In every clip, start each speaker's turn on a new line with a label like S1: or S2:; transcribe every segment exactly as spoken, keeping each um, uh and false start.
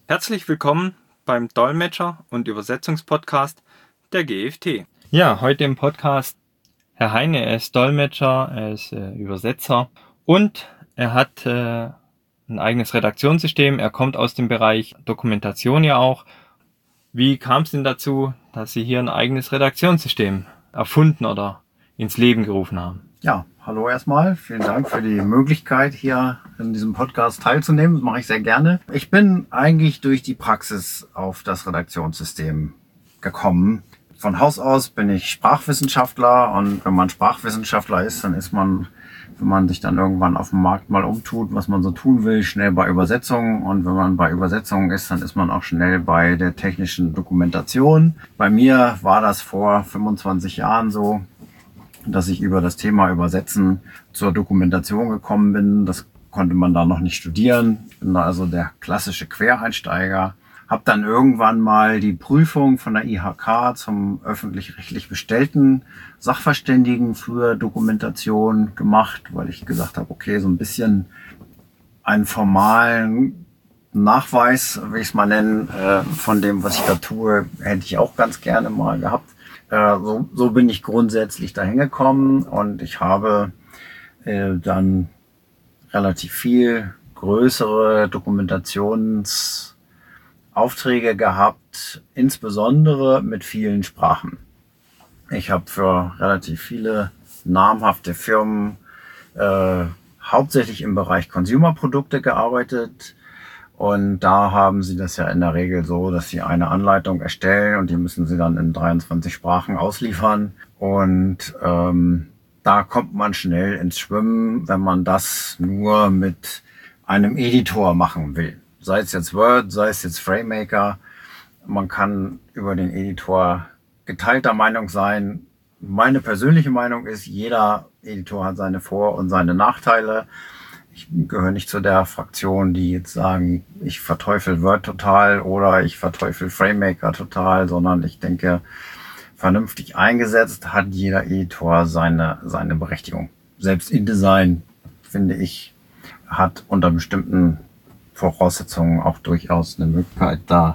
S1: Herzlich willkommen beim Dolmetscher- und Übersetzungspodcast der G F T. Ja, heute im Podcast Herr Heine, er ist Dolmetscher, er ist äh, Übersetzer und er hat äh, ein eigenes Redaktionssystem. Er kommt aus dem Bereich Dokumentation ja auch. Wie kam es denn dazu, dass Sie hier ein eigenes Redaktionssystem erfunden oder ins Leben gerufen haben?
S2: Ja, hallo erstmal. Vielen Dank für die Möglichkeit, hier in diesem Podcast teilzunehmen. Das mache ich sehr gerne. Ich bin eigentlich durch die Praxis auf das Redaktionssystem gekommen. Von Haus aus bin ich Sprachwissenschaftler und wenn man Sprachwissenschaftler ist, dann ist man, wenn man sich dann irgendwann auf dem Markt mal umtut, was man so tun will, schnell bei Übersetzungen. Und wenn man bei Übersetzungen ist, dann ist man auch schnell bei der technischen Dokumentation. Bei mir war das vor fünfundzwanzig Jahren so, dass ich über das Thema Übersetzen zur Dokumentation gekommen bin. Das konnte man da noch nicht studieren. Ich bin da also der klassische Quereinsteiger. Habe dann irgendwann mal die Prüfung von der I H K zum öffentlich-rechtlich bestellten Sachverständigen für Dokumentation gemacht, weil ich gesagt habe, okay, so ein bisschen einen formalen Nachweis, will ich es mal nennen, von dem, was ich da tue, hätte ich auch ganz gerne mal gehabt. So, so bin ich grundsätzlich dahin gekommen und ich habe äh, dann relativ viel größere Dokumentationsaufträge gehabt, insbesondere mit vielen Sprachen. Ich habe für relativ viele namhafte Firmen äh, hauptsächlich im Bereich Consumer-Produkte gearbeitet. Und da haben sie das ja in der Regel so, dass sie eine Anleitung erstellen und die müssen sie dann in dreiundzwanzig Sprachen ausliefern. Und ähm, da kommt man schnell ins Schwimmen, wenn man das nur mit einem Editor machen will. Sei es jetzt Word, sei es jetzt FrameMaker. Man kann über den Editor geteilter Meinung sein. Meine persönliche Meinung ist, jeder Editor hat seine Vor- und seine Nachteile. Ich gehöre nicht zu der Fraktion, die jetzt sagen, ich verteufel Word total oder ich verteufel FrameMaker total, sondern ich denke, vernünftig eingesetzt hat jeder Editor seine, seine Berechtigung. Selbst InDesign, finde ich, hat unter bestimmten Voraussetzungen auch durchaus eine Möglichkeit, da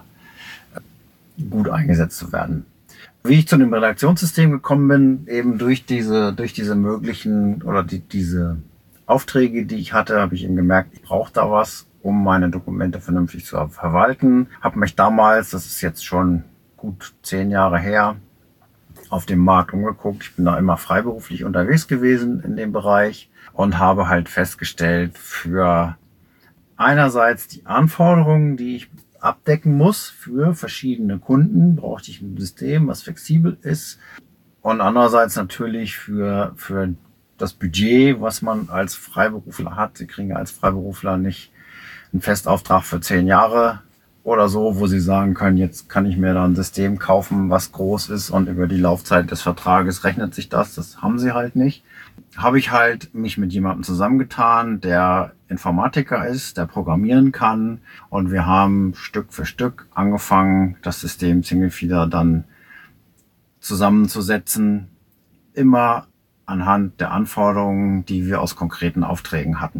S2: gut eingesetzt zu werden. Wie ich zu dem Redaktionssystem gekommen bin, eben durch diese, durch diese möglichen oder die, diese Aufträge, die ich hatte, habe ich eben gemerkt, ich brauche da was, um meine Dokumente vernünftig zu verwalten. Habe mich damals, das ist jetzt schon gut zehn Jahre her, auf dem Markt umgeguckt. Ich bin da immer freiberuflich unterwegs gewesen in dem Bereich und habe halt festgestellt, für einerseits die Anforderungen, die ich abdecken muss für verschiedene Kunden, brauchte ich ein System, was flexibel ist und andererseits natürlich für, für das Budget, was man als Freiberufler hat. Sie kriegen als Freiberufler nicht einen Festauftrag für zehn Jahre oder so, wo Sie sagen können, jetzt kann ich mir da ein System kaufen, was groß ist und über die Laufzeit des Vertrages rechnet sich das. Das haben Sie halt nicht. Habe ich halt mich mit jemandem zusammengetan, der Informatiker ist, der programmieren kann und wir haben Stück für Stück angefangen, das System Singlefeeder dann zusammenzusetzen, immer anhand der Anforderungen, die wir aus konkreten Aufträgen hatten.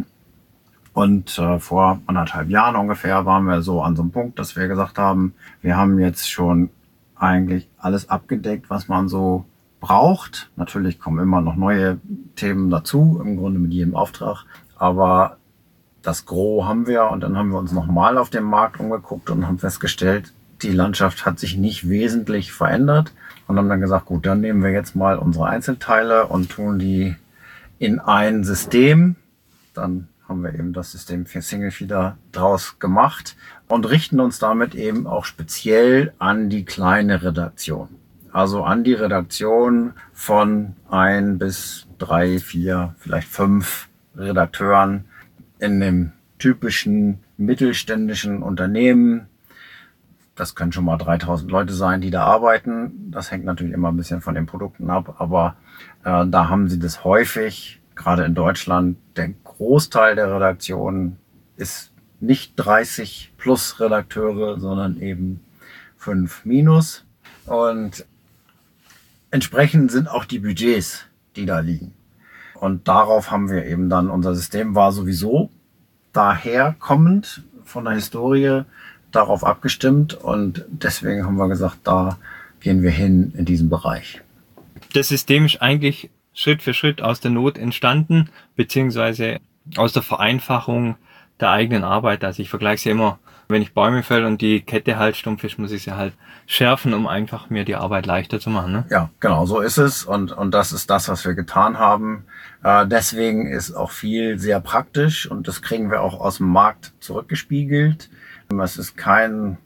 S2: Und äh, vor anderthalb Jahren ungefähr waren wir so an so einem Punkt, dass wir gesagt haben, wir haben jetzt schon eigentlich alles abgedeckt, was man so braucht. Natürlich kommen immer noch neue Themen dazu, im Grunde mit jedem Auftrag. Aber das Gros haben wir und dann haben wir uns nochmal auf dem Markt umgeguckt und haben festgestellt, die Landschaft hat sich nicht wesentlich verändert. Und haben dann gesagt, gut, dann nehmen wir jetzt mal unsere Einzelteile und tun die in ein System. Dann haben wir eben das System für Singlefeeder draus gemacht und richten uns damit eben auch speziell an die kleine Redaktion. Also an die Redaktion von ein bis drei, vier, vielleicht fünf Redakteuren in dem typischen mittelständischen Unternehmen. Das können schon mal dreitausend Leute sein, die da arbeiten. Das hängt natürlich immer ein bisschen von den Produkten ab, aber äh, da haben sie das häufig, gerade in Deutschland. Der Großteil der Redaktionen ist nicht dreißig plus Redakteure, sondern eben fünf minus. Und entsprechend sind auch die Budgets, die da liegen. Und darauf haben wir eben dann, unser System war sowieso daher kommend von der Historie darauf abgestimmt und deswegen haben wir gesagt, da gehen wir hin in diesen Bereich.
S1: Das System ist eigentlich Schritt für Schritt aus der Not entstanden, beziehungsweise aus der Vereinfachung der eigenen Arbeit. Also ich vergleiche es ja immer, wenn ich Bäume fälle und die Kette halt stumpf ist, muss ich sie halt schärfen, um einfach mir die Arbeit leichter zu machen. Ne?
S2: Ja, genau, so ist es und, und das ist das, was wir getan haben. Äh, deswegen ist auch viel sehr praktisch und das kriegen wir auch aus dem Markt zurückgespiegelt. Es ist kein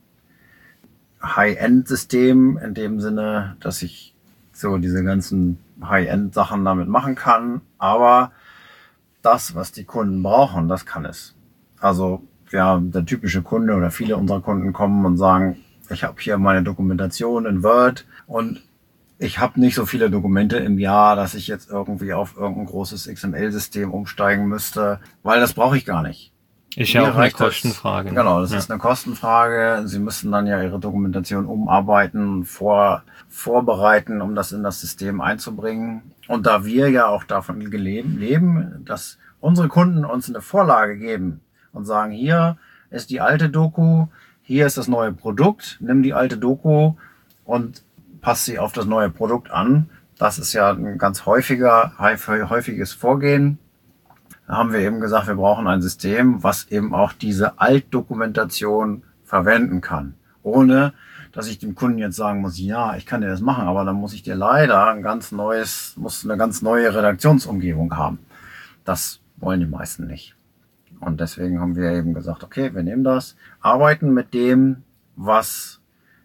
S2: High-End-System in dem Sinne, dass ich so diese ganzen High-End-Sachen damit machen kann, aber das, was die Kunden brauchen, das kann es. Also ja, der typische Kunde oder viele unserer Kunden kommen und sagen, ich habe hier meine Dokumentation in Word und ich habe nicht so viele Dokumente im Jahr, dass ich jetzt irgendwie auf irgendein großes X M L-System umsteigen müsste, weil das brauche ich gar nicht.
S1: Ist ja auch eine Kostenfrage.
S2: Das, genau, das ja. ist eine Kostenfrage. Sie müssen dann ja Ihre Dokumentation umarbeiten, vor, vorbereiten, um das in das System einzubringen. Und da wir ja auch davon leben, dass unsere Kunden uns eine Vorlage geben und sagen, hier ist die alte Doku, hier ist das neue Produkt, nimm die alte Doku und passt sie auf das neue Produkt an. Das ist ja ein ganz häufiger, häufiges Vorgehen. Da haben wir eben gesagt, wir brauchen ein System, was eben auch diese Altdokumentation verwenden kann. Ohne, dass ich dem Kunden jetzt sagen muss, ja, ich kann dir das machen, aber dann muss ich dir leider ein ganz neues, muss eine ganz neue Redaktionsumgebung haben. Das wollen die meisten nicht. Und deswegen haben wir eben gesagt, okay, wir nehmen das, arbeiten mit dem, was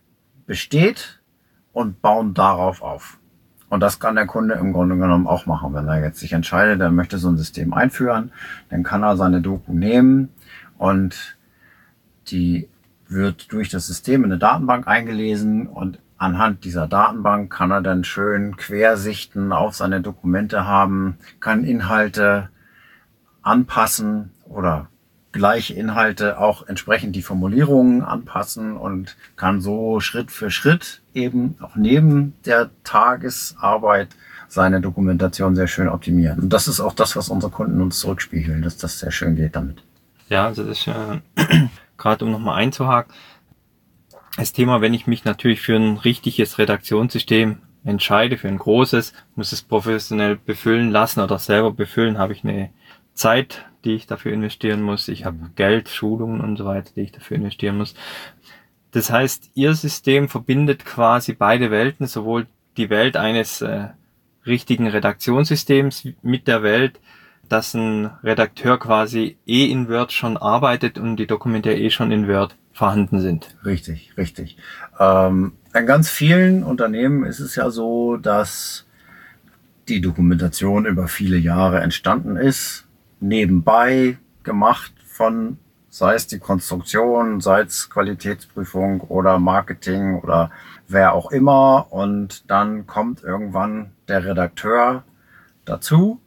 S2: besteht und bauen darauf auf. Und das kann der Kunde im Grunde genommen auch machen. Wenn er jetzt sich entscheidet, er möchte so ein System einführen, dann kann er seine Doku nehmen und die wird durch das System in eine Datenbank eingelesen und anhand dieser Datenbank kann er dann schön Quersichten auf seine Dokumente haben, kann Inhalte anpassen oder gleiche Inhalte auch entsprechend die Formulierungen anpassen und kann so Schritt für Schritt eben auch neben der Tagesarbeit seine Dokumentation sehr schön optimieren. Und das ist auch das, was unsere Kunden uns zurückspiegeln, dass das sehr schön geht damit.
S1: Ja, also das ist äh, gerade um nochmal einzuhaken, das Thema, wenn ich mich natürlich für ein richtiges Redaktionssystem entscheide, für ein großes, muss es professionell befüllen lassen oder selber befüllen, habe ich eine Zeit, die ich dafür investieren muss. Ich habe Geld, Schulungen und so weiter, die ich dafür investieren muss. Das heißt, Ihr System verbindet quasi beide Welten, sowohl die Welt eines äh, richtigen Redaktionssystems mit der Welt, dass ein Redakteur quasi eh in Word schon arbeitet und die Dokumente eh schon in Word vorhanden sind.
S2: Richtig, richtig. Ähm, in ganz vielen Unternehmen ist es ja so, dass die Dokumentation über viele Jahre entstanden ist, nebenbei gemacht von, sei es die Konstruktion, sei es Qualitätsprüfung oder Marketing oder wer auch immer. Und dann kommt irgendwann der Redakteur dazu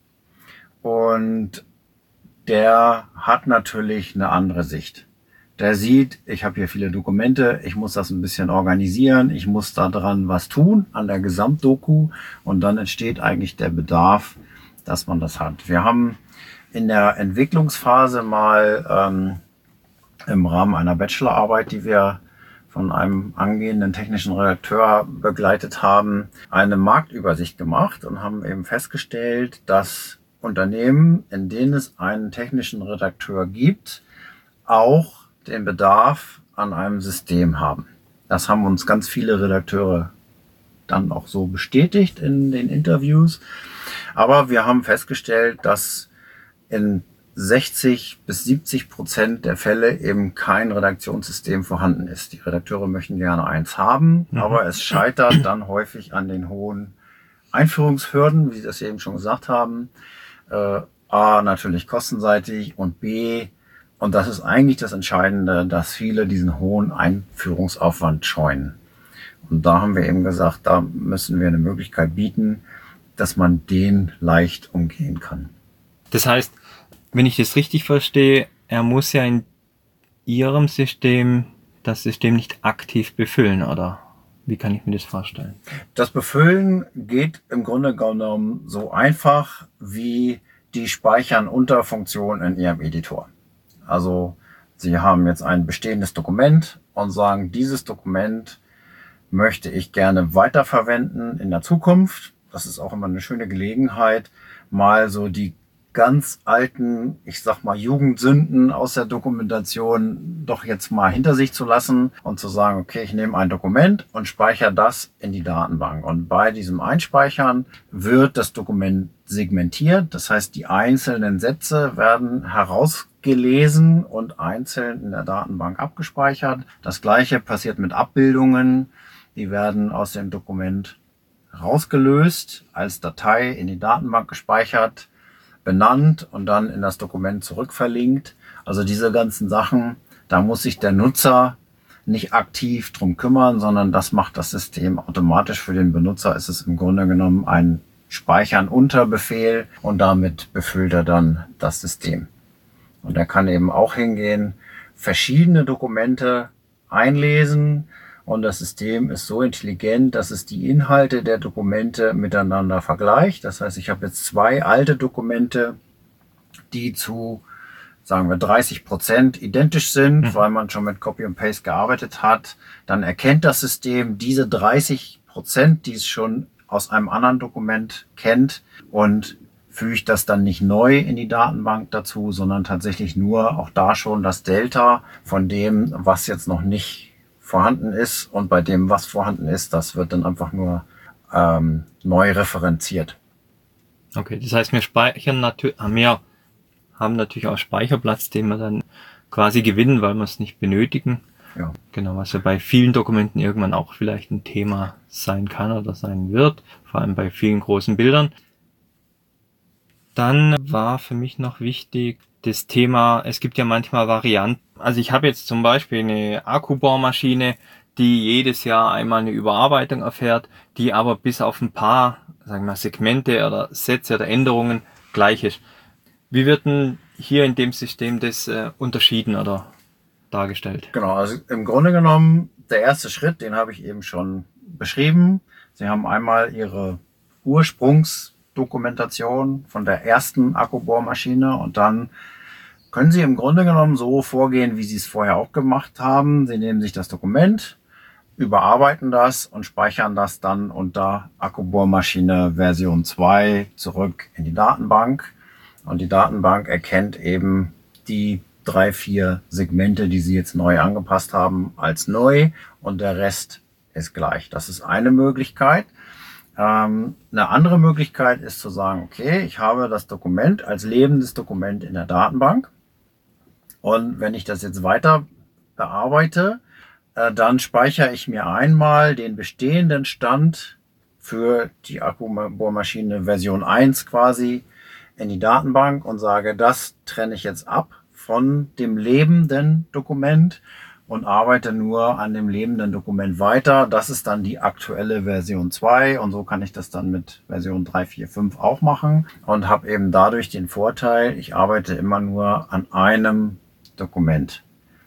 S2: und der hat natürlich eine andere Sicht. Der sieht, ich habe hier viele Dokumente, ich muss das ein bisschen organisieren, ich muss da dran was tun an der Gesamtdoku und dann entsteht eigentlich der Bedarf, dass man das hat. Wir haben in der Entwicklungsphase mal ähm, im Rahmen einer Bachelorarbeit, die wir von einem angehenden technischen Redakteur begleitet haben, eine Marktübersicht gemacht und haben eben festgestellt, dass Unternehmen, in denen es einen technischen Redakteur gibt, auch den Bedarf an einem System haben. Das haben uns ganz viele Redakteure dann auch so bestätigt in den Interviews. Aber wir haben festgestellt, dass in sechzig bis siebzig Prozent der Fälle eben kein Redaktionssystem vorhanden ist. Die Redakteure möchten gerne eins haben, mhm. aber es scheitert dann häufig an den hohen Einführungshürden, wie Sie das eben schon gesagt haben. Äh, A, natürlich kostenseitig und B, und das ist eigentlich das Entscheidende, dass viele diesen hohen Einführungsaufwand scheuen. Und da haben wir eben gesagt, da müssen wir eine Möglichkeit bieten, dass man den leicht umgehen kann.
S1: Das heißt, wenn ich das richtig verstehe, er muss ja in Ihrem System das System nicht aktiv befüllen, oder wie kann ich mir das vorstellen?
S2: Das Befüllen geht im Grunde genommen so einfach wie die Speichern-Unter-Funktion in Ihrem Editor. Also Sie haben jetzt ein bestehendes Dokument und sagen, dieses Dokument möchte ich gerne weiterverwenden in der Zukunft. Das ist auch immer eine schöne Gelegenheit, mal so die ganz alten, ich sag mal, Jugendsünden aus der Dokumentation doch jetzt mal hinter sich zu lassen und zu sagen, okay, ich nehme ein Dokument und speichere das in die Datenbank. Und bei diesem Einspeichern wird das Dokument segmentiert. Das heißt, die einzelnen Sätze werden herausgelesen und einzeln in der Datenbank abgespeichert. Das Gleiche passiert mit Abbildungen. Die werden aus dem Dokument rausgelöst, als Datei in die Datenbank gespeichert, benannt und dann in das Dokument zurückverlinkt. Also diese ganzen Sachen, da muss sich der Nutzer nicht aktiv drum kümmern, sondern das macht das System automatisch. Für den Benutzer ist es im Grunde genommen ein Speichern unter Befehl und damit befüllt er dann das System. Und er kann eben auch hingehen, verschiedene Dokumente einlesen. Und das System ist so intelligent, dass es die Inhalte der Dokumente miteinander vergleicht. Das heißt, ich habe jetzt zwei alte Dokumente, die zu, sagen wir, dreißig Prozent identisch sind, mhm. weil man schon mit Copy und Paste gearbeitet hat. Dann erkennt das System diese dreißig Prozent, die es schon aus einem anderen Dokument kennt, und füge das dann nicht neu in die Datenbank dazu, sondern tatsächlich nur auch da schon das Delta von dem, was jetzt noch nicht vorhanden ist, und bei dem, was vorhanden ist, das wird dann einfach nur ähm, neu referenziert.
S1: Okay, das heißt, wir speichern natürlich, wir haben natürlich auch Speicherplatz, den wir dann quasi gewinnen, weil wir es nicht benötigen.
S2: Ja.
S1: Genau, was ja bei vielen Dokumenten irgendwann auch vielleicht ein Thema sein kann oder sein wird, vor allem bei vielen großen Bildern. Dann war für mich noch wichtig das Thema, es gibt ja manchmal Varianten. Also ich habe jetzt zum Beispiel eine Akkubohrmaschine, die jedes Jahr einmal eine Überarbeitung erfährt, die aber bis auf ein paar, sagen wir mal, Segmente oder Sätze oder Änderungen gleich ist. Wie wird denn hier in dem System das äh, unterschieden oder dargestellt?
S2: Genau, also im Grunde genommen, der erste Schritt, den habe ich eben schon beschrieben. Sie haben einmal Ihre Ursprungsdokumentation von der ersten Akkubohrmaschine und dann können Sie im Grunde genommen so vorgehen, wie Sie es vorher auch gemacht haben. Sie nehmen sich das Dokument, überarbeiten das und speichern das dann unter Akkubohrmaschine Version zwei zurück in die Datenbank. Und die Datenbank erkennt eben die drei, vier Segmente, die Sie jetzt neu angepasst haben, als neu, und der Rest ist gleich. Das ist eine Möglichkeit. Ähm, eine andere Möglichkeit ist zu sagen, okay, ich habe das Dokument als lebendes Dokument in der Datenbank. Und wenn ich das jetzt weiter bearbeite, äh, dann speichere ich mir einmal den bestehenden Stand für die Akkubohrmaschine Version eins quasi in die Datenbank und sage, das trenne ich jetzt ab von dem lebenden Dokument und arbeite nur an dem lebenden Dokument weiter. Das ist dann die aktuelle Version zwei, und so kann ich das dann mit Version drei, vier, fünf auch machen und habe eben dadurch den Vorteil, ich arbeite immer nur an einem Dokument.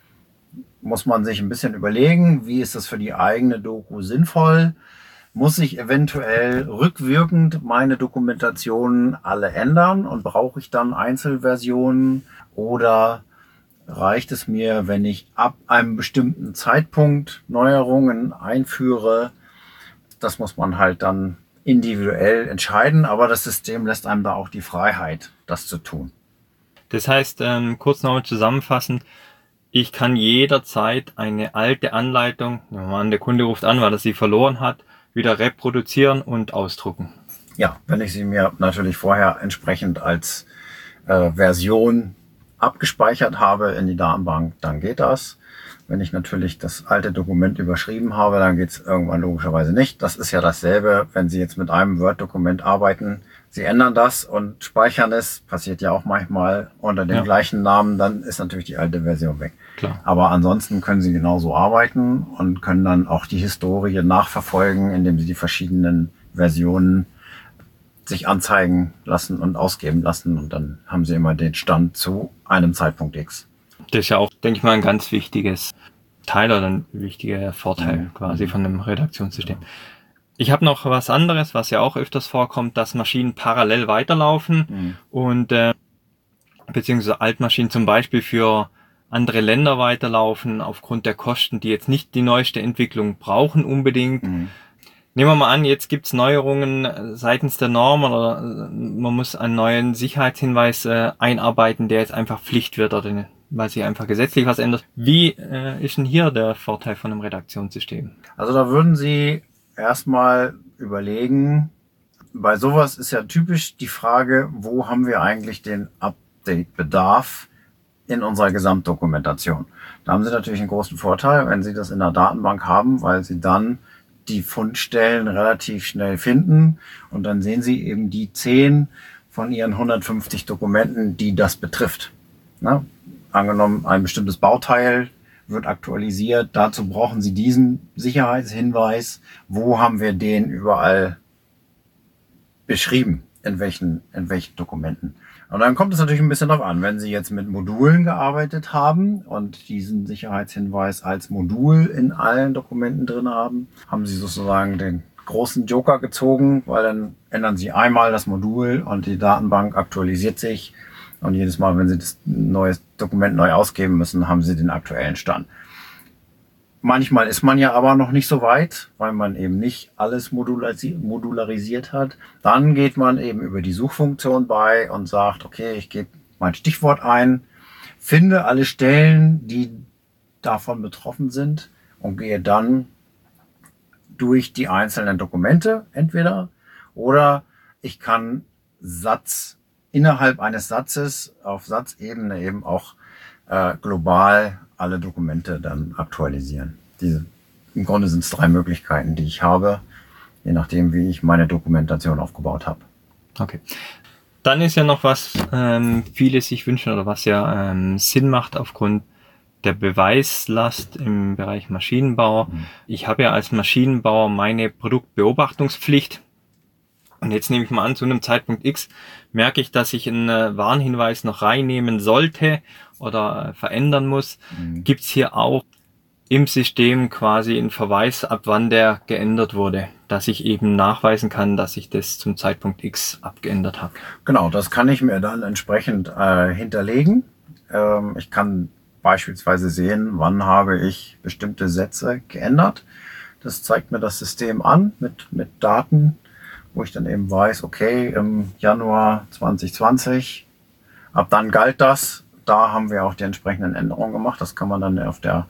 S2: Muss man sich ein bisschen überlegen, wie ist das für die eigene Doku sinnvoll? Muss ich eventuell rückwirkend meine Dokumentationen alle ändern und brauche ich dann Einzelversionen, oder reicht es mir, wenn ich ab einem bestimmten Zeitpunkt Neuerungen einführe? Das muss man halt dann individuell entscheiden, aber das System lässt einem da auch die Freiheit, das zu tun.
S1: Das heißt, ähm, kurz nochmal zusammenfassend, ich kann jederzeit eine alte Anleitung, nehmen wir an, der Kunde ruft an, weil er sie verloren hat, wieder reproduzieren und ausdrucken.
S2: Ja, wenn ich sie mir natürlich vorher entsprechend als äh, Version abgespeichert habe in die Datenbank, dann geht das. Wenn ich natürlich das alte Dokument überschrieben habe, dann geht es irgendwann logischerweise nicht. Das ist ja dasselbe, wenn Sie jetzt mit einem Word-Dokument arbeiten. Sie ändern das und speichern es, passiert ja auch manchmal unter dem ja. gleichen Namen, dann ist natürlich die alte Version weg.
S1: Klar.
S2: Aber ansonsten können Sie genauso arbeiten und können dann auch die Historie nachverfolgen, indem Sie die verschiedenen Versionen sich anzeigen lassen und ausgeben lassen, und dann haben Sie immer den Stand zu einem Zeitpunkt X.
S1: Das ist ja auch, denke ich mal, ein ganz wichtiges Teil oder ein wichtiger Vorteil
S2: mhm.
S1: quasi von einem Redaktionssystem. Ich habe noch was anderes, was ja auch öfters vorkommt, dass Maschinen parallel weiterlaufen mhm. und äh, beziehungsweise Altmaschinen zum Beispiel für andere Länder weiterlaufen, aufgrund der Kosten, die jetzt nicht die neueste Entwicklung brauchen unbedingt. Mhm. Nehmen wir mal an, jetzt gibt's Neuerungen seitens der Norm oder man muss einen neuen Sicherheitshinweis äh, einarbeiten, der jetzt einfach Pflicht wird oder weil sich einfach gesetzlich was ändert. Wie äh, ist denn hier der Vorteil von einem Redaktionssystem?
S2: Also da würden Sie erstmal überlegen, bei sowas ist ja typisch die Frage, wo haben wir eigentlich den Update-Bedarf in unserer Gesamtdokumentation. Da haben Sie natürlich einen großen Vorteil, wenn Sie das in der Datenbank haben, weil Sie dann die Fundstellen relativ schnell finden und dann sehen Sie eben die zehn von Ihren hundertfünfzig Dokumenten, die das betrifft. Na, angenommen, ein bestimmtes Bauteil wird aktualisiert, dazu brauchen Sie diesen Sicherheitshinweis. Wo haben wir den überall beschrieben? In welchen, in welchen Dokumenten? Und dann kommt es natürlich ein bisschen drauf an, wenn Sie jetzt mit Modulen gearbeitet haben und diesen Sicherheitshinweis als Modul in allen Dokumenten drin haben, haben Sie sozusagen den großen Joker gezogen, weil dann ändern Sie einmal das Modul und die Datenbank aktualisiert sich und jedes Mal, wenn Sie das neue Dokument neu ausgeben müssen, haben Sie den aktuellen Stand. Manchmal ist man ja aber noch nicht so weit, weil man eben nicht alles modularisiert hat. Dann geht man eben über die Suchfunktion bei und sagt, okay, ich gebe mein Stichwort ein, finde alle Stellen, die davon betroffen sind und gehe dann durch die einzelnen Dokumente entweder oder ich kann Satz innerhalb eines Satzes auf Satzebene eben auch äh, global alle Dokumente dann aktualisieren. Diese, im Grunde sind es drei Möglichkeiten, die ich habe, je nachdem, wie ich meine Dokumentation aufgebaut habe.
S1: Okay. Dann ist ja noch was, ähm, viele sich wünschen oder was ja ähm, Sinn macht aufgrund der Beweislast im Bereich Maschinenbau. Mhm. Ich habe ja als Maschinenbauer meine Produktbeobachtungspflicht. Und jetzt nehme ich mal an, zu einem Zeitpunkt X merke ich, dass ich einen äh, Warnhinweis noch reinnehmen sollte oder äh, verändern muss. Mhm. Gibt es hier auch im System quasi einen Verweis, ab wann der geändert wurde, dass ich eben nachweisen kann, dass ich das zum Zeitpunkt X abgeändert habe?
S2: Genau, das kann ich mir dann entsprechend äh, hinterlegen. Ähm, ich kann beispielsweise sehen, wann habe ich bestimmte Sätze geändert. Das zeigt mir das System an mit, mit Daten, wo ich dann eben weiß, okay, im Januar zwanzig zwanzig, ab dann galt das. Da haben wir auch die entsprechenden Änderungen gemacht. Das kann man dann auf der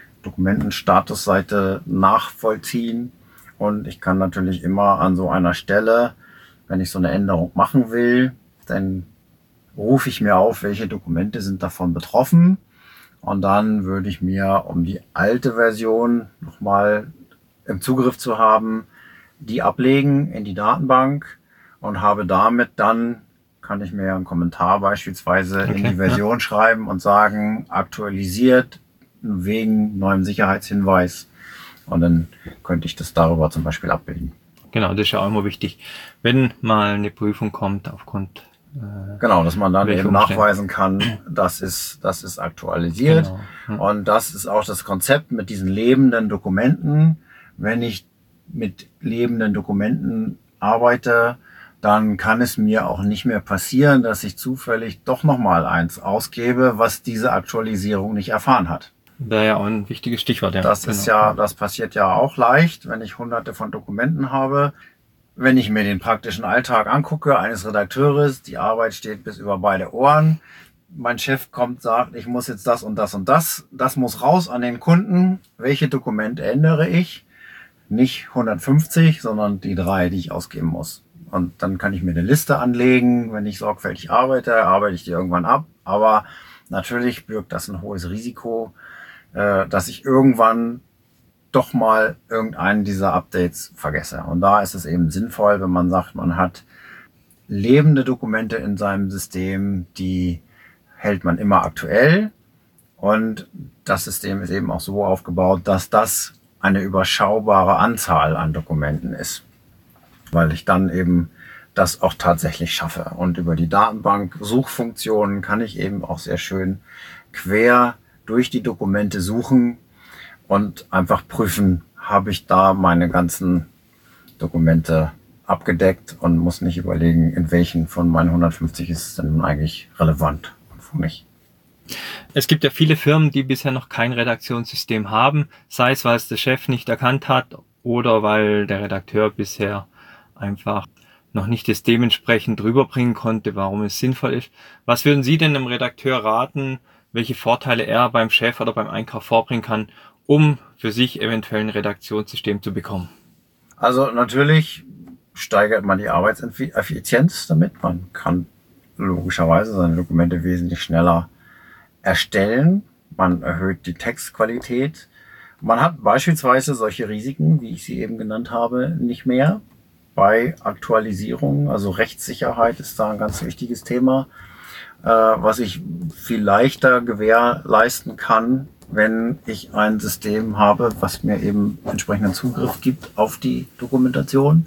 S2: Dokumentenstatusseite nachvollziehen. Und ich kann natürlich immer an so einer Stelle, wenn ich so eine Änderung machen will, dann rufe ich mir auf, welche Dokumente sind davon betroffen. Und dann würde ich mir, um die alte Version nochmal im Zugriff zu haben, die ablegen in die Datenbank und habe damit dann, kann ich mir einen Kommentar beispielsweise okay, in die Version ja. schreiben und sagen, aktualisiert wegen neuem Sicherheitshinweis. Und dann könnte ich das darüber zum Beispiel abbilden.
S1: Genau, das ist ja auch immer wichtig, wenn mal eine Prüfung kommt aufgrund äh,
S2: genau, dass man dann eben nachweisen kann, das ist, das ist aktualisiert. Genau. Hm. Und das ist auch das Konzept mit diesen lebenden Dokumenten. Wenn ich mit lebenden Dokumenten arbeite, dann kann es mir auch nicht mehr passieren, dass ich zufällig doch nochmal eins ausgebe, was diese Aktualisierung nicht erfahren hat.
S1: Wäre ja auch ein wichtiges Stichwort, ja.
S2: Das ist ja, das passiert ja auch leicht, wenn ich hunderte von Dokumenten habe. Wenn ich mir den praktischen Alltag angucke, eines Redakteurs, die Arbeit steht bis über beide Ohren. Mein Chef kommt, sagt, ich muss jetzt das und das und das. Das muss raus an den Kunden. Welche Dokumente ändere ich? Nicht hundertfünfzig, sondern die drei, die ich ausgeben muss. Und dann kann ich mir eine Liste anlegen. Wenn ich sorgfältig arbeite, arbeite ich die irgendwann ab. Aber natürlich birgt das ein hohes Risiko, dass ich irgendwann doch mal irgendeinen dieser Updates vergesse. Und da ist es eben sinnvoll, wenn man sagt, man hat lebende Dokumente in seinem System, die hält man immer aktuell. Und das System ist eben auch so aufgebaut, dass das eine überschaubare Anzahl an Dokumenten ist, weil ich dann eben das auch tatsächlich schaffe. Und über die Datenbank-Suchfunktionen kann ich eben auch sehr schön quer durch die Dokumente suchen und einfach prüfen, habe ich da meine ganzen Dokumente abgedeckt und muss nicht überlegen, in welchen von meinen hundertfünfzig ist es denn nun eigentlich relevant und wo nicht.
S1: Es gibt ja viele Firmen, die bisher noch kein Redaktionssystem haben, sei es, weil es der Chef nicht erkannt hat oder weil der Redakteur bisher einfach noch nicht das dementsprechend rüberbringen konnte, warum es sinnvoll ist. Was würden Sie denn dem Redakteur raten, welche Vorteile er beim Chef oder beim Einkauf vorbringen kann, um für sich eventuell ein Redaktionssystem zu bekommen?
S2: Also natürlich steigert man die Arbeitseffizienz damit. Man kann logischerweise seine Dokumente wesentlich schneller erstellen. Man erhöht die Textqualität. Man hat beispielsweise solche Risiken, wie ich sie eben genannt habe, nicht mehr bei Aktualisierungen. Also Rechtssicherheit ist da ein ganz wichtiges Thema, äh, was ich viel leichter gewährleisten kann, wenn ich ein System habe, was mir eben entsprechenden Zugriff gibt auf die Dokumentation.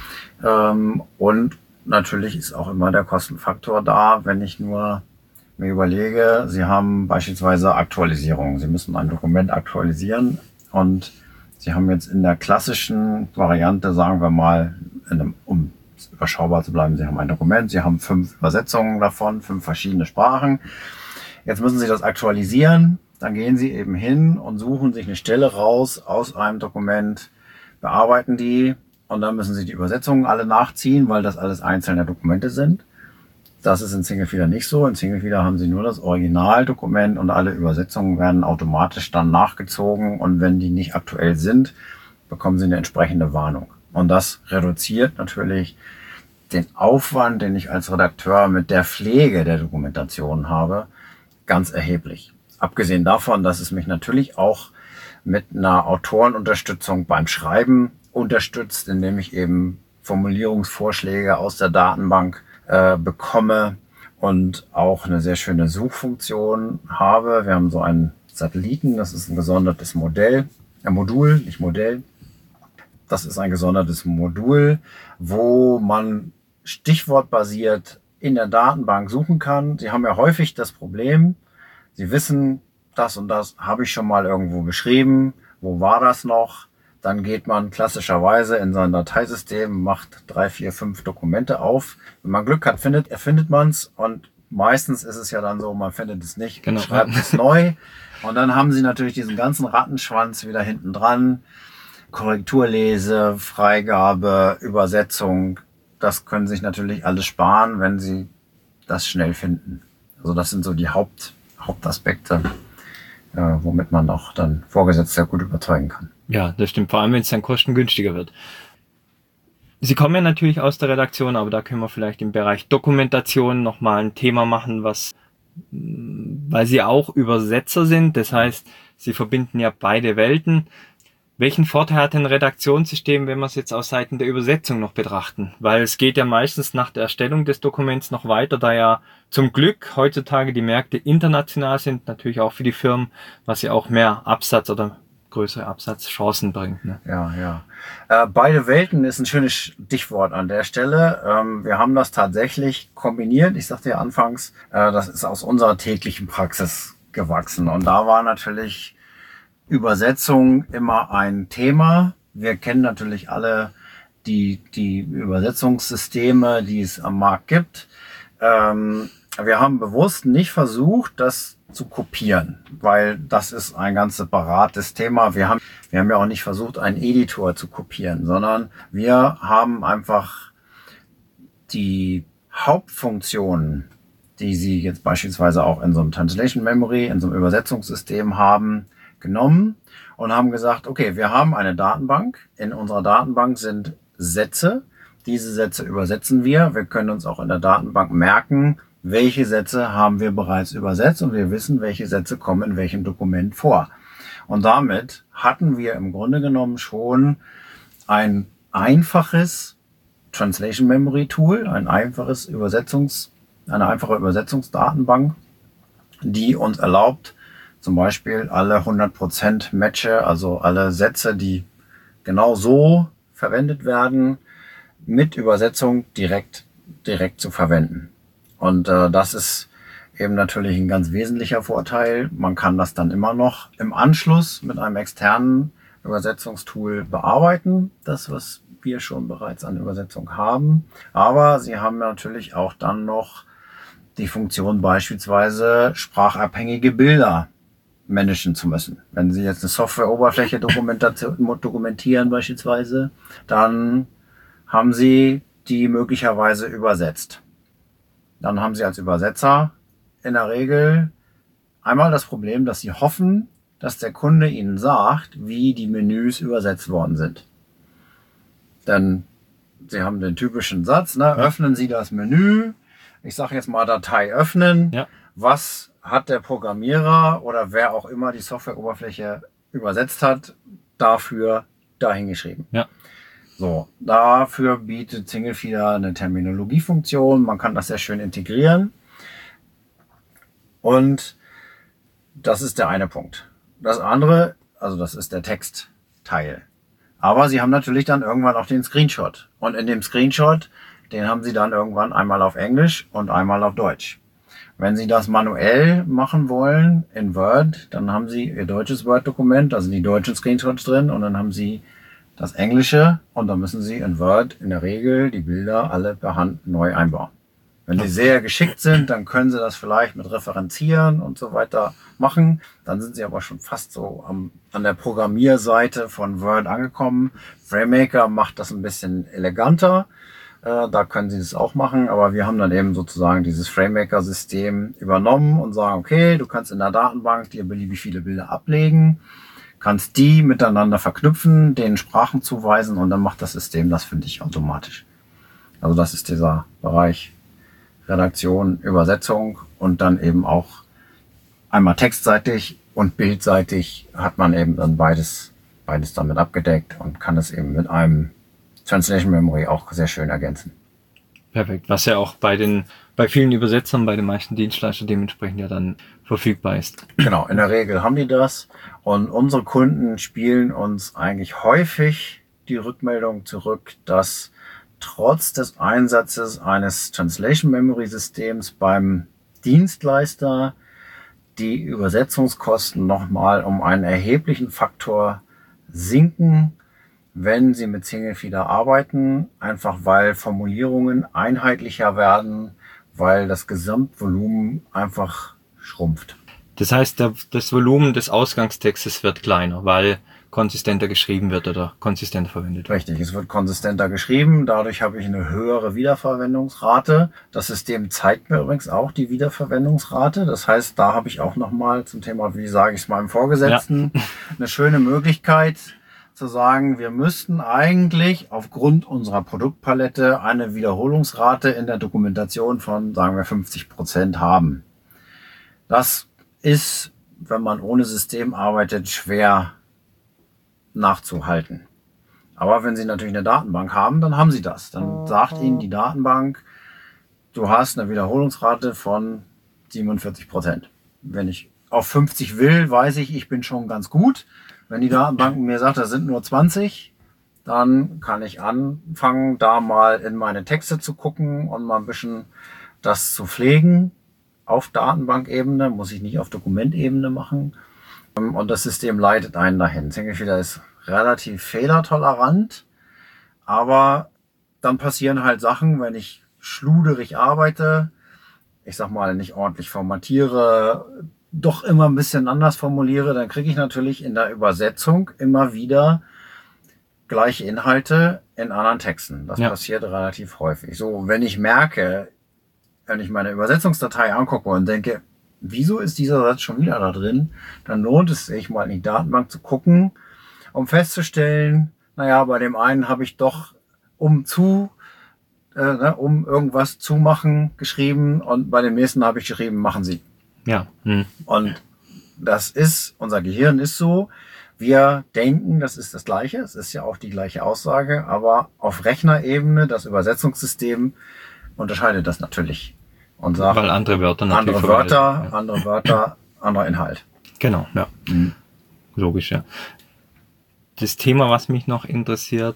S2: Ähm, und natürlich ist auch immer der Kostenfaktor da, wenn ich nur mir überlege, Sie haben beispielsweise Aktualisierung. Sie müssen ein Dokument aktualisieren und Sie haben jetzt in der klassischen Variante, sagen wir mal, in einem, um überschaubar zu bleiben, Sie haben ein Dokument, Sie haben fünf Übersetzungen davon, fünf verschiedene Sprachen. Jetzt müssen Sie das aktualisieren. Dann gehen Sie eben hin und suchen sich eine Stelle raus aus einem Dokument, bearbeiten die und dann müssen Sie die Übersetzungen alle nachziehen, weil das alles einzelne Dokumente sind. Das ist in Singlefeeder nicht so. In Singlefeeder haben Sie nur das Originaldokument und alle Übersetzungen werden automatisch dann nachgezogen und wenn die nicht aktuell sind, bekommen Sie eine entsprechende Warnung. Und das reduziert natürlich den Aufwand, den ich als Redakteur mit der Pflege der Dokumentation habe, ganz erheblich. Abgesehen davon, dass es mich natürlich auch mit einer Autorenunterstützung beim Schreiben unterstützt, indem ich eben Formulierungsvorschläge aus der Datenbank äh, bekomme und auch eine sehr schöne Suchfunktion habe. Wir haben so einen Satelliten, das ist ein gesondertes Modell, ein Modul, nicht Modell. Das ist ein gesondertes Modul, wo man stichwortbasiert in der Datenbank suchen kann. Sie haben ja häufig das Problem, Sie wissen, das und das habe ich schon mal irgendwo geschrieben. Wo war das noch? Dann geht man klassischerweise in sein Dateisystem, macht drei, vier, fünf Dokumente auf. Wenn man Glück hat, findet, erfindet man es. Und meistens ist es ja dann so, man findet es nicht,
S1: genau.
S2: Schreibt es neu. Und dann haben Sie natürlich diesen ganzen Rattenschwanz wieder hinten dran. Korrekturlese, Freigabe, Übersetzung. Das können Sie sich natürlich alles sparen, wenn Sie das schnell finden. Also das sind so die Haupt Hauptaspekte, äh, womit man auch dann Vorgesetzte gut überzeugen kann.
S1: Ja, das stimmt, vor allem wenn es dann kostengünstiger wird. Sie kommen ja natürlich aus der Redaktion, aber da können wir vielleicht im Bereich Dokumentation nochmal ein Thema machen, was, weil Sie auch Übersetzer sind, das heißt, Sie verbinden ja beide Welten. Welchen Vorteil hat ein Redaktionssystem, wenn wir es jetzt aus Seiten der Übersetzung noch betrachten? Weil es geht ja meistens nach der Erstellung des Dokuments noch weiter, da ja zum Glück heutzutage die Märkte international sind, natürlich auch für die Firmen, was ja auch mehr Absatz oder größere Absatzchancen bringt. Ne?
S2: Ja, ja. Äh, beide Welten ist ein schönes Stichwort an der Stelle. Ähm, wir haben das tatsächlich kombiniert. Ich sagte ja anfangs, äh, das ist aus unserer täglichen Praxis gewachsen. Und da war natürlich Übersetzung immer ein Thema. Wir kennen natürlich alle die, die Übersetzungssysteme, die es am Markt gibt. Ähm, wir haben bewusst nicht versucht, das zu kopieren, weil das ist ein ganz separates Thema. Wir haben, wir haben ja auch nicht versucht, einen Editor zu kopieren, sondern wir haben einfach die Hauptfunktionen, die Sie jetzt beispielsweise auch in so einem Translation Memory, in so einem Übersetzungssystem haben, genommen und haben gesagt, okay, wir haben eine Datenbank. In unserer Datenbank sind Sätze. Diese Sätze übersetzen wir. Wir können uns auch in der Datenbank merken, welche Sätze haben wir bereits übersetzt und wir wissen, welche Sätze kommen in welchem Dokument vor. Und damit hatten wir im Grunde genommen schon ein einfaches Translation Memory Tool, ein einfaches Übersetzungs, eine einfache Übersetzungsdatenbank, die uns erlaubt, zum Beispiel alle hundert Prozent Matche, also alle Sätze, die genau so verwendet werden, mit Übersetzung direkt, direkt zu verwenden. Und äh, das ist eben natürlich ein ganz wesentlicher Vorteil. Man kann das dann immer noch im Anschluss mit einem externen Übersetzungstool bearbeiten, das, was wir schon bereits an Übersetzung haben. Aber Sie haben natürlich auch dann noch die Funktion beispielsweise sprachabhängige Bilder managen zu müssen. Wenn Sie jetzt eine Softwareoberfläche dokumentieren beispielsweise, dann haben Sie die möglicherweise übersetzt. Dann haben Sie als Übersetzer in der Regel einmal das Problem, dass Sie hoffen, dass der Kunde Ihnen sagt, wie die Menüs übersetzt worden sind. Denn Sie haben den typischen Satz, ne? Öffnen Sie das Menü, ich sage jetzt mal Datei öffnen,
S1: ja.
S2: Was hat der Programmierer oder wer auch immer die Softwareoberfläche übersetzt hat, dafür dahingeschrieben.
S1: Ja.
S2: So, dafür bietet Singlefeeder eine Terminologiefunktion, man kann das sehr schön integrieren und das ist der eine Punkt. Das andere, also das ist der Textteil. Aber Sie haben natürlich dann irgendwann auch den Screenshot. Und in dem Screenshot, den haben Sie dann irgendwann einmal auf Englisch und einmal auf Deutsch. Wenn Sie das manuell machen wollen in Word, dann haben Sie Ihr deutsches Word-Dokument, da sind die deutschen Screenshots drin und dann haben Sie das Englische und dann müssen Sie in Word in der Regel die Bilder alle per Hand neu einbauen. Wenn Sie sehr geschickt sind, dann können Sie das vielleicht mit Referenzieren und so weiter machen. Dann sind Sie aber schon fast so am, an der Programmierseite von Word angekommen. FrameMaker macht das ein bisschen eleganter. Äh, da können Sie das auch machen. Aber wir haben dann eben sozusagen dieses FrameMaker-System übernommen und sagen, okay, du kannst in der Datenbank dir beliebig viele Bilder ablegen, kannst die miteinander verknüpfen, denen Sprachen zuweisen und dann macht das System das für dich automatisch. Also das ist dieser Bereich Redaktion, Übersetzung und dann eben auch einmal textseitig und bildseitig hat man eben dann beides, beides damit abgedeckt und kann es eben mit einem Translation Memory auch sehr schön ergänzen.
S1: Perfekt, was ja auch bei den, bei vielen Übersetzern, bei den meisten Dienstleistern dementsprechend ja dann verfügbar ist.
S2: Genau, in der Regel haben die das und unsere Kunden spielen uns eigentlich häufig die Rückmeldung zurück, dass trotz des Einsatzes eines Translation Memory Systems beim Dienstleister die Übersetzungskosten nochmal um einen erheblichen Faktor sinken, wenn sie mit Singlefeeder arbeiten, einfach weil Formulierungen einheitlicher werden, weil das Gesamtvolumen einfach schrumpft.
S1: Das heißt, das Volumen des Ausgangstextes wird kleiner, weil konsistenter geschrieben wird oder konsistenter verwendet wird.
S2: Richtig, es wird konsistenter geschrieben, dadurch habe ich eine höhere Wiederverwendungsrate. Das System zeigt mir übrigens auch die Wiederverwendungsrate. Das heißt, da habe ich auch nochmal zum Thema, wie sage ich es meinem Vorgesetzten, ja. eine schöne Möglichkeit zu sagen, wir müssten eigentlich aufgrund unserer Produktpalette eine Wiederholungsrate in der Dokumentation von, sagen wir, fünfzig Prozent haben. Das ist, wenn man ohne System arbeitet, schwer nachzuhalten. Aber wenn Sie natürlich eine Datenbank haben, dann haben Sie das. Dann sagt Ihnen die Datenbank, du hast eine Wiederholungsrate von siebenundvierzig Prozent. Wenn ich auf fünfzig will, weiß ich, ich bin schon ganz gut. Wenn die Datenbank mir sagt, das sind nur zwanzig, dann kann ich anfangen, da mal in meine Texte zu gucken und mal ein bisschen das zu pflegen. Auf Datenbankebene, muss ich nicht auf Dokumentebene machen. Und das System leitet einen dahin. Singlefeeder ist relativ fehlertolerant, aber dann passieren halt Sachen, wenn ich schluderig arbeite, ich sag mal nicht ordentlich formatiere, doch immer ein bisschen anders formuliere, dann kriege ich natürlich in der Übersetzung immer wieder gleiche Inhalte in anderen Texten. Das ja. passiert relativ häufig. So, wenn ich merke, wenn ich meine Übersetzungsdatei angucke und denke, wieso ist dieser Satz schon wieder da drin, dann lohnt es sich mal in die Datenbank zu gucken, um festzustellen, naja, bei dem einen habe ich doch um zu, äh, ne, um irgendwas zu machen geschrieben und bei dem nächsten habe ich geschrieben, machen Sie.
S1: Ja. Hm.
S2: Und das ist, unser Gehirn ist so, wir denken, das ist das Gleiche, es ist ja auch die gleiche Aussage, aber auf Rechnerebene, das Übersetzungssystem unterscheidet das natürlich. Und sagt,
S1: weil andere Wörter natürlich
S2: andere Wörter, ja. andere Wörter, anderer Inhalt.
S1: Genau, ja. Mhm. Logisch, ja. Das Thema, was mich noch interessiert,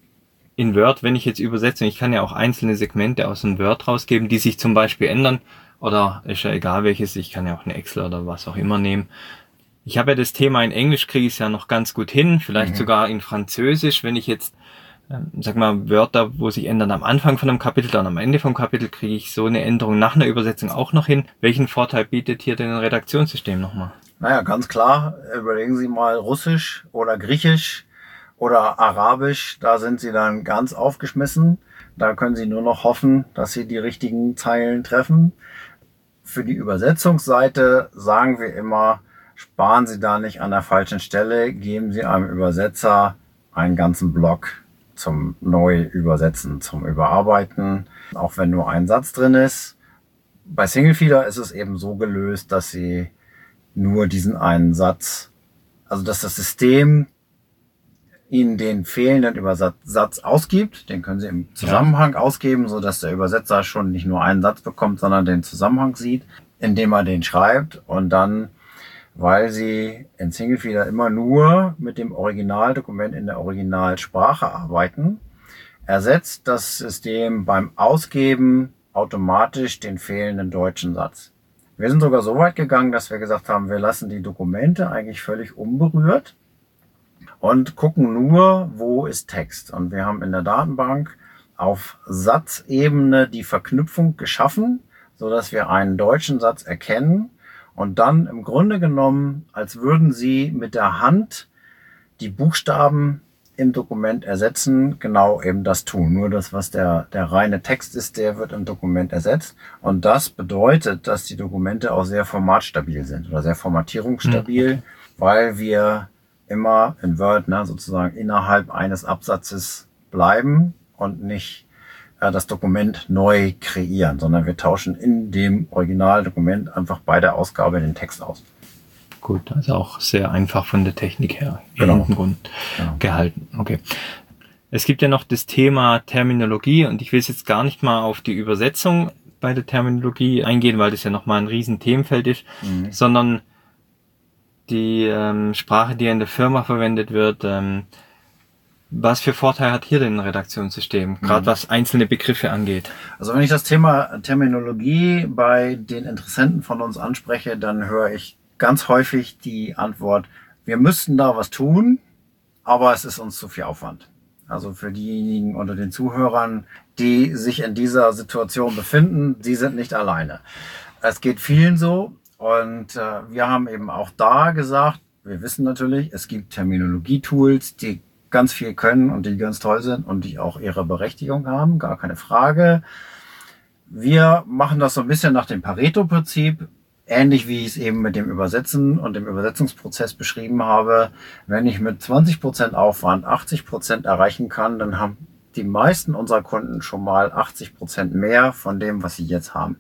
S1: in Word, wenn ich jetzt übersetze, ich kann ja auch einzelne Segmente aus dem Word rausgeben, die sich zum Beispiel ändern, oder ist ja egal welches, ich kann ja auch eine Excel oder was auch immer nehmen. Ich habe ja das Thema in Englisch, kriege ich es ja noch ganz gut hin, vielleicht mhm. sogar in Französisch, wenn ich jetzt ähm, sag mal, Wörter, wo sich ändern am Anfang von einem Kapitel, dann am Ende vom Kapitel, kriege ich so eine Änderung nach einer Übersetzung auch noch hin. Welchen Vorteil bietet hier denn ein Redaktionssystem nochmal?
S2: Naja, ganz klar, überlegen Sie mal Russisch oder Griechisch oder Arabisch, da sind Sie dann ganz aufgeschmissen. Da können Sie nur noch hoffen, dass Sie die richtigen Zeilen treffen. Für die Übersetzungsseite sagen wir immer, sparen Sie da nicht an der falschen Stelle, geben Sie einem Übersetzer einen ganzen Block zum Neu-Übersetzen, zum Überarbeiten, auch wenn nur ein Satz drin ist. Bei Singlefeeder ist es eben so gelöst, dass Sie nur diesen einen Satz, also dass das System Ihnen den fehlenden Übersatz ausgibt. Den können Sie im Zusammenhang ja. ausgeben, so dass der Übersetzer schon nicht nur einen Satz bekommt, sondern den Zusammenhang sieht, indem er den schreibt. Und dann, weil Sie in Singlefeeder immer nur mit dem Originaldokument in der Originalsprache arbeiten, ersetzt das System beim Ausgeben automatisch den fehlenden deutschen Satz. Wir sind sogar so weit gegangen, dass wir gesagt haben, wir lassen die Dokumente eigentlich völlig unberührt und gucken nur, wo ist Text. Und wir haben in der Datenbank auf Satzebene die Verknüpfung geschaffen, so dass wir einen deutschen Satz erkennen und dann im Grunde genommen, als würden Sie mit der Hand die Buchstaben im Dokument ersetzen, genau eben das tun. Nur das, was der, der reine Text ist, der wird im Dokument ersetzt. Und das bedeutet, dass die Dokumente auch sehr formatstabil sind oder sehr formatierungsstabil, mhm. weil wir immer in Word ne, sozusagen innerhalb eines Absatzes bleiben und nicht äh, das Dokument neu kreieren, sondern wir tauschen in dem Originaldokument einfach bei der Ausgabe den Text aus.
S1: Gut, also auch sehr einfach von der Technik her
S2: genau.
S1: im Hintergrund genau. gehalten. Okay. Es gibt ja noch das Thema Terminologie und ich will jetzt gar nicht mal auf die Übersetzung bei der Terminologie eingehen, weil das ja nochmal ein riesen Themenfeld ist, mhm. sondern die ähm, Sprache, die in der Firma verwendet wird, ähm, was für Vorteile hat hier denn ein Redaktionssystem, gerade mhm. was einzelne Begriffe angeht?
S2: Also wenn ich das Thema Terminologie bei den Interessenten von uns anspreche, dann höre ich ganz häufig die Antwort, wir müssten da was tun, aber es ist uns zu viel Aufwand. Also für diejenigen unter den Zuhörern, die sich in dieser Situation befinden, die sind nicht alleine. Es geht vielen so. Und äh, wir haben eben auch da gesagt, wir wissen natürlich, es gibt Terminologie-Tools, die ganz viel können und die ganz toll sind und die auch ihre Berechtigung haben, gar keine Frage. Wir machen das so ein bisschen nach dem Pareto-Prinzip, ähnlich wie ich es eben mit dem Übersetzen und dem Übersetzungsprozess beschrieben habe. Wenn ich mit zwanzig Prozent Aufwand achtzig Prozent erreichen kann, dann haben die meisten unserer Kunden schon mal achtzig Prozent mehr von dem, was sie jetzt haben.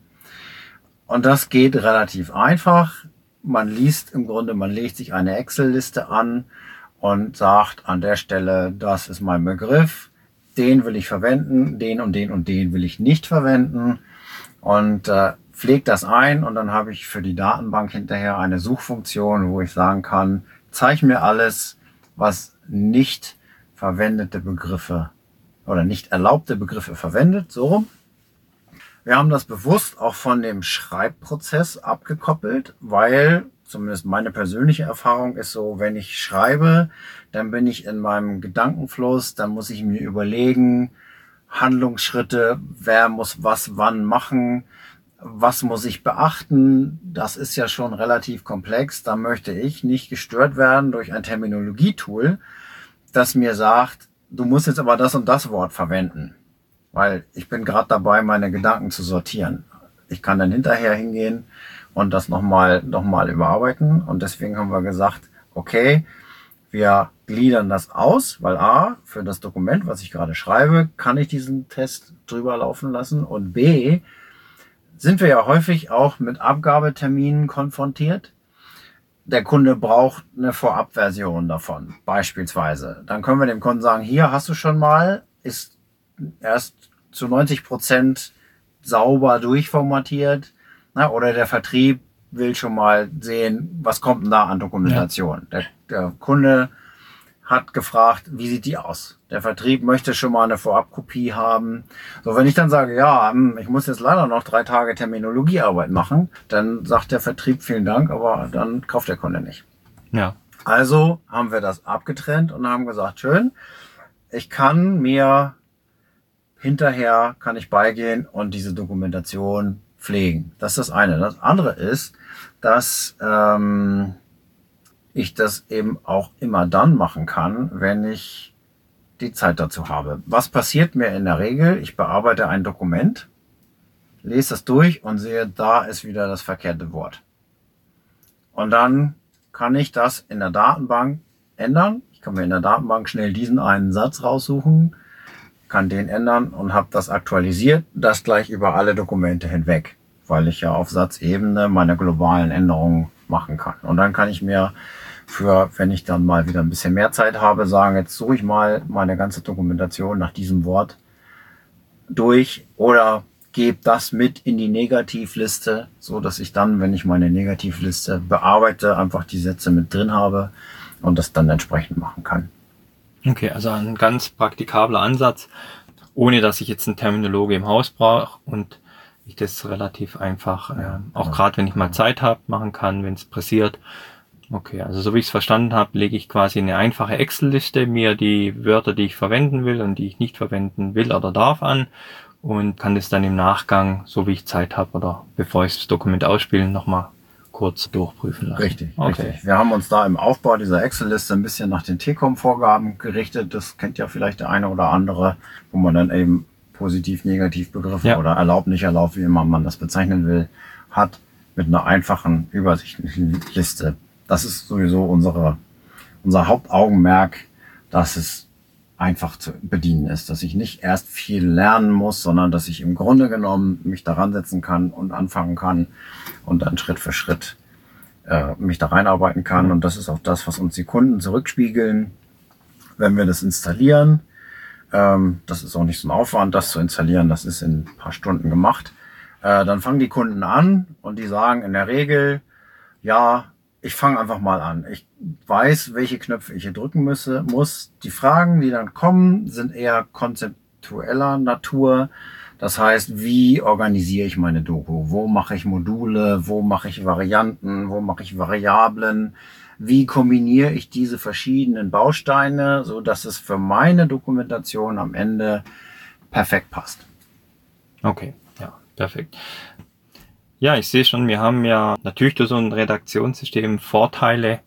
S2: Und das geht relativ einfach. Man liest im Grunde, man legt sich eine Excel-Liste an und sagt an der Stelle, das ist mein Begriff, den will ich verwenden, den und den und den will ich nicht verwenden und äh, pflegt das ein und dann habe ich für die Datenbank hinterher eine Suchfunktion, wo ich sagen kann, zeig mir alles, was nicht verwendete Begriffe oder nicht erlaubte Begriffe verwendet, so rum. Wir haben das bewusst auch von dem Schreibprozess abgekoppelt, weil zumindest meine persönliche Erfahrung ist so, wenn ich schreibe, dann bin ich in meinem Gedankenfluss, dann muss ich mir überlegen, Handlungsschritte, wer muss was wann machen, was muss ich beachten, das ist ja schon relativ komplex, da möchte ich nicht gestört werden durch ein Terminologietool, das mir sagt, du musst jetzt aber das und das Wort verwenden. Weil ich bin gerade dabei, meine Gedanken zu sortieren. Ich kann dann hinterher hingehen und das nochmal noch mal überarbeiten. Und deswegen haben wir gesagt, okay, wir gliedern das aus, weil A, für das Dokument, was ich gerade schreibe, kann ich diesen Test drüber laufen lassen. Und B, sind wir ja häufig auch mit Abgabeterminen konfrontiert. Der Kunde braucht eine Vorabversion davon, beispielsweise. Dann können wir dem Kunden sagen, hier hast du schon mal, ist erst zu neunzig Prozent sauber durchformatiert. Na, oder der Vertrieb will schon mal sehen, was kommt denn da an Dokumentation. Ja. Der, der Kunde hat gefragt, wie sieht die aus? Der Vertrieb möchte schon mal eine Vorabkopie haben. So, wenn ich dann sage, ja, ich muss jetzt leider noch drei Tage Terminologiearbeit machen, dann sagt der Vertrieb vielen Dank, aber dann kauft der Kunde nicht.
S1: Ja.
S2: Also haben wir das abgetrennt und haben gesagt, schön, ich kann mir hinterher, kann ich beigehen und diese Dokumentation pflegen. Das ist das eine. Das andere ist, dass ähm, ich das eben auch immer dann machen kann, wenn ich die Zeit dazu habe. Was passiert mir in der Regel? Ich bearbeite ein Dokument, lese das durch und sehe, da ist wieder das verkehrte Wort. Und dann kann ich das in der Datenbank ändern. Ich kann mir in der Datenbank schnell diesen einen Satz raussuchen, kann den ändern und habe das aktualisiert, das gleich über alle Dokumente hinweg, weil ich ja auf Satzebene meine globalen Änderungen machen kann. Und dann kann ich mir für, wenn ich dann mal wieder ein bisschen mehr Zeit habe, sagen, jetzt suche ich mal meine ganze Dokumentation nach diesem Wort durch oder gebe das mit in die Negativliste, so dass ich dann, wenn ich meine Negativliste bearbeite, einfach die Sätze mit drin habe und das dann entsprechend machen kann.
S1: Okay, also ein ganz praktikabler Ansatz, ohne dass ich jetzt einen Terminologe im Haus brauche und ich das relativ einfach, äh, auch ja, gerade wenn ich mal Zeit habe, machen kann, wenn es pressiert. Okay, also so wie ich es verstanden habe, lege ich quasi eine einfache Excel-Liste, mir die Wörter, die ich verwenden will und die ich nicht verwenden will oder darf, an und kann das dann im Nachgang, so wie ich Zeit habe oder bevor ich das Dokument ausspiele, nochmal kurz durchprüfen lassen.
S2: Richtig,
S1: okay.
S2: richtig. Wir haben uns da im Aufbau dieser Excel-Liste ein bisschen nach den T COM-Vorgaben gerichtet. Das kennt ja vielleicht der eine oder andere, wo man dann eben positiv, negativ Begriffe ja. oder erlaubt, nicht erlaubt, wie immer man das bezeichnen will, hat mit einer einfachen, übersichtlichen Liste. Das ist sowieso unsere, unser Hauptaugenmerk, dass es einfach zu bedienen ist, dass ich nicht erst viel lernen muss, sondern dass ich im Grunde genommen mich daran setzen kann und anfangen kann und dann Schritt für Schritt äh, mich da reinarbeiten kann. Mhm. Und das ist auch das, was uns die Kunden zurückspiegeln, wenn wir das installieren. Ähm, das ist auch nicht so ein Aufwand, das zu installieren, das ist in ein paar Stunden gemacht. Äh, dann fangen die Kunden an und die sagen in der Regel, ja, ich fange einfach mal an. Ich weiß, welche Knöpfe ich hier drücken müsse, muss. Die Fragen, die dann kommen, sind eher konzeptueller Natur. Das heißt, wie organisiere ich meine Doku? Wo mache ich Module? Wo mache ich Varianten? Wo mache ich Variablen? Wie kombiniere ich diese verschiedenen Bausteine, so dass es für meine Dokumentation am Ende perfekt passt?
S1: Okay, ja, perfekt. Ja, ich sehe schon, wir haben ja natürlich durch so ein Redaktionssystem Vorteile,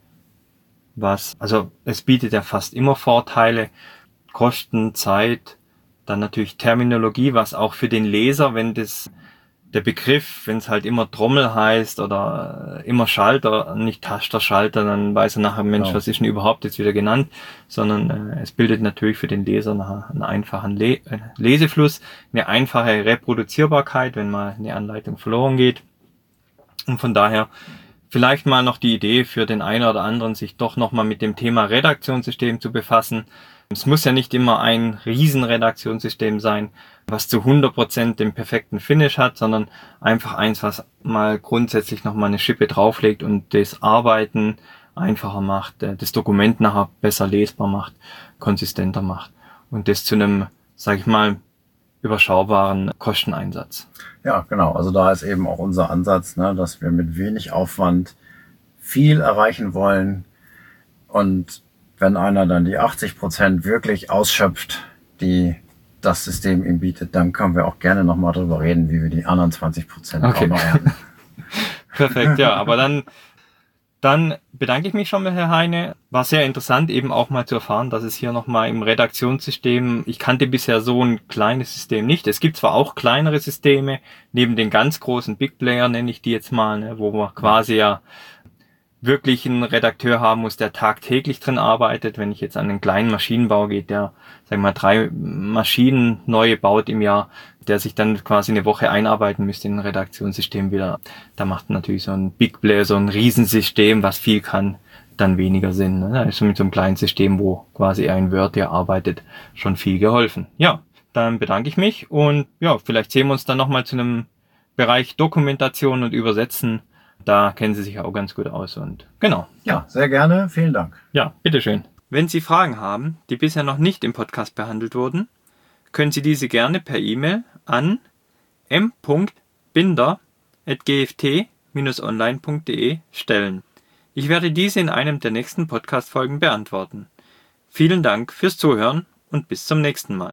S1: was, also es bietet ja fast immer Vorteile, Kosten, Zeit, dann natürlich Terminologie, was auch für den Leser, wenn das, der Begriff, wenn es halt immer Trommel heißt oder immer Schalter, nicht Tasterschalter, dann weiß er nachher, Mensch, genau. was ist denn überhaupt jetzt wieder genannt, sondern äh, es bildet natürlich für den Leser nachher einen einfachen Le- äh, Lesefluss, eine einfache Reproduzierbarkeit, wenn mal eine Anleitung verloren geht. Und von daher vielleicht mal noch die Idee für den einen oder anderen, sich doch nochmal mit dem Thema Redaktionssystem zu befassen. Es muss ja nicht immer ein Riesenredaktionssystem sein, was zu hundert Prozent den perfekten Finish hat, sondern einfach eins, was mal grundsätzlich nochmal eine Schippe drauflegt und das Arbeiten einfacher macht, das Dokument nachher besser lesbar macht, konsistenter macht und das zu einem, sag ich mal, überschaubaren Kosteneinsatz.
S2: Ja, genau. Also da ist eben auch unser Ansatz, ne, dass wir mit wenig Aufwand viel erreichen wollen. Und wenn einer dann die achtzig Prozent wirklich ausschöpft, die das System ihm bietet, dann können wir auch gerne nochmal drüber reden, wie wir die anderen zwanzig Prozent
S1: okay.
S2: auch noch ernten.
S1: Perfekt, ja. Aber dann Dann bedanke ich mich schon mal, Herr Heine. War sehr interessant, eben auch mal zu erfahren, dass es hier nochmal im Redaktionssystem, ich kannte bisher so ein kleines System nicht. Es gibt zwar auch kleinere Systeme, neben den ganz großen Big Player nenne ich die jetzt mal, ne, wo man quasi ja wirklich einen Redakteur haben muss, der tagtäglich drin arbeitet. Wenn ich jetzt an einen kleinen Maschinenbau gehe, der, sagen wir mal, drei Maschinen neue baut im Jahr, der sich dann quasi eine Woche einarbeiten müsste in ein Redaktionssystem wieder. Da macht natürlich so ein Big Player, so ein Riesensystem, was viel kann, dann weniger Sinn. Ne? Da ist mit so einem kleinen System, wo quasi ein Word, der arbeitet, schon viel geholfen. Ja, dann bedanke ich mich und ja, vielleicht sehen wir uns dann nochmal zu einem Bereich Dokumentation und Übersetzen. Da kennen Sie sich auch ganz gut aus und genau.
S2: Ja, sehr gerne. Vielen Dank.
S1: Ja, bitteschön. Wenn Sie Fragen haben, die bisher noch nicht im Podcast behandelt wurden, können Sie diese gerne per E-Mail an m punkt binder at g f t dash online punkt d e stellen. Ich werde diese in einem der nächsten Podcast-Folgen beantworten. Vielen Dank fürs Zuhören und bis zum nächsten Mal.